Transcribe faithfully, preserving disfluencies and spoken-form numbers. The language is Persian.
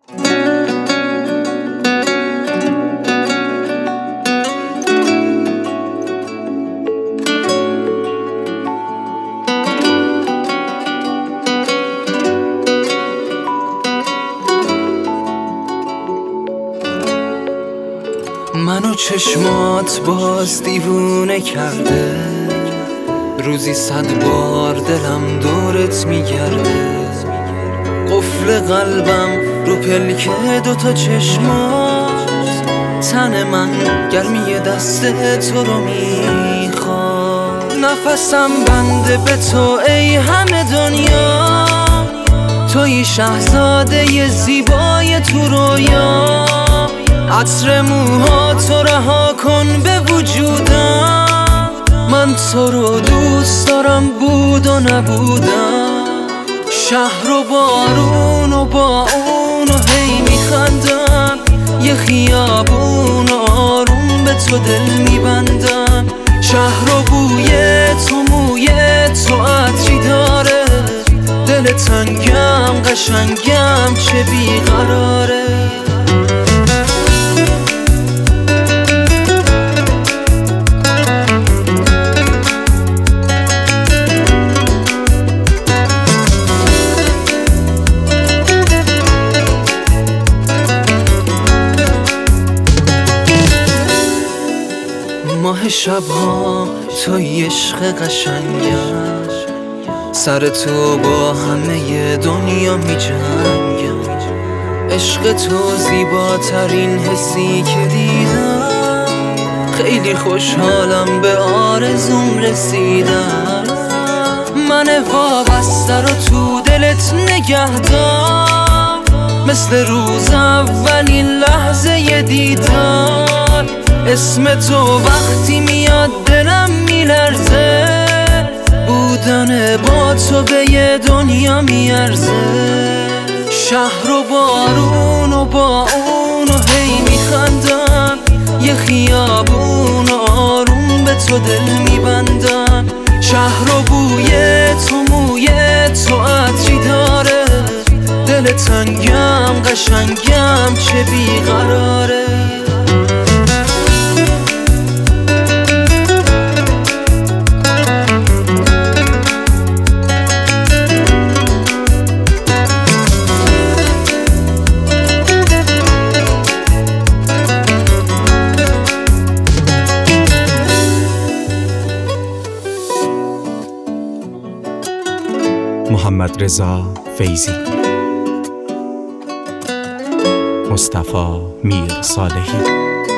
منو چشمات باز دیوونه کرده، روزی صد بار دلم دورت میگرده. قفل قلبم رو پلکه دوتا چشمات، تن من گرمی دست تو رو میخواد. نفسم بنده به تو ای همه دنیا، توی شهزاده زیبای تو رویا. عطر موها تو رها کن به وجودم، من تو رو دوست دارم بود و نبودم. شهر و بارون و با اون و هی میخندم، یه خیابون و آروم به تو دل میبندم. شهر و بوی تو موی تو عطری داره، دل تنگم قشنگم چه بیقراره. ماه شبها توی عشق قشنگم، سر تو با همه دنیا می جنگم. عشق تو زیباترین حسی که دیدم، خیلی خوشحالم به آرزوم رسیدم. من وابسته رو تو دلت نگه دار، مثل روز اولین لحظه دیدار. اسم تو وقتی میاد دلم میلرزه، بودن با تو به یه دنیا میارزه. شهر و بارون و با اون و هی میخندم، یه خیابون و آروم به تو دل میبندم. شهر و بوی تو موی تو عطری داره، دل تنگم قشنگم چه بیقراره. محمدرضا فیضی، مصطفی میرصالحی.